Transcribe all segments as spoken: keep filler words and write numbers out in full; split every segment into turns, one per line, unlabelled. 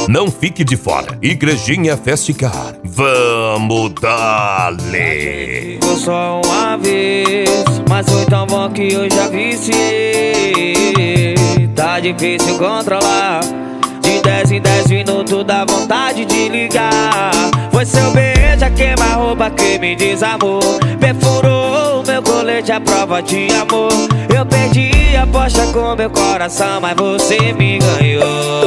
Não fique de fora. Igrejinha Festicar. Vamos dar-lhe.
Ficou só uma vez, mas foi tão bom que eu já viciei. Tá difícil controlar. De dez em dez minutos dá vontade de ligar. Foi seu beijo a queima-roupa que me desarmou. Perfurou meu colete à prova de amor. Eu perdi a aposta com meu coração, mas você me ganhou.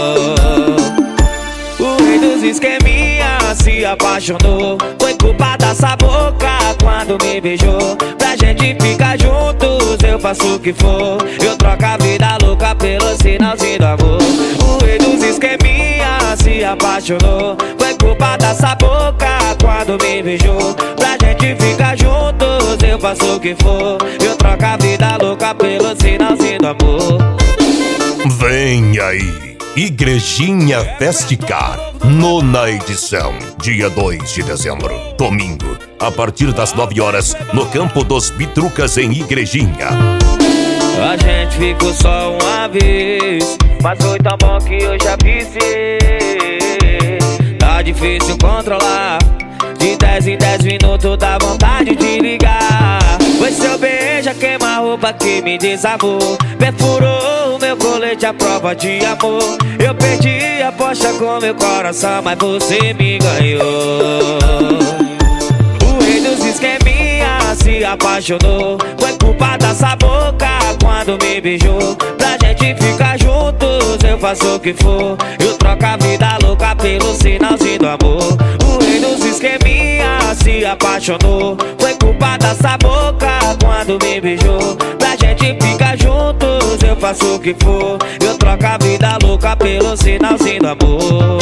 O rei dos esqueminha se apaixonou. Foi culpa dessa boca quando me beijou. Pra gente ficar juntos eu faço o que for. Eu troco a vida louca pelo sinalzinho do amor. O rei dos esqueminha se apaixonou. Foi culpa dessa boca quando me beijou. Pra gente ficar juntos eu faço o que for. Eu troco a vida louca pelo sinalzinho do amor.
Vem aí, Igrejinha Festicar, nona edição, dia dois de dezembro, domingo, a partir das nove horas, no Campo dos Bitrucas, em Igrejinha.
A gente ficou só uma vez, mas foi tão bom que eu já viciei. Tá difícil controlar. De dez em dez minutos dá vontade de ligar. Foi seu beijo a queima-roupa que me desarmou. Perfurou meu colete à prova de amor. Eu perdi a aposta com meu coração, mas você me ganhou. O rei dos esqueminha se apaixonou. Foi culpa dessa boca quando me beijou. Pra gente ficar juntos eu faço o que for. Eu troco a vida louca pelo sinalzinho do amor. O rei dos esqueminha se apaixonou. Foi culpa dessa boca quando me beijou. Pra gente ficar juntos eu faço o que for. Eu troco a vida louca pelo sinalzinho do amor.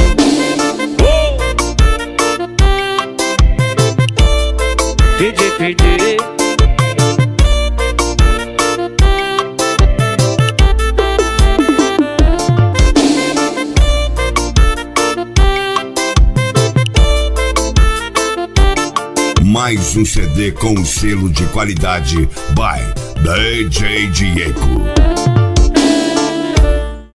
Pedi, pedi.
Mais um C D com o selo de qualidade by D J Diego.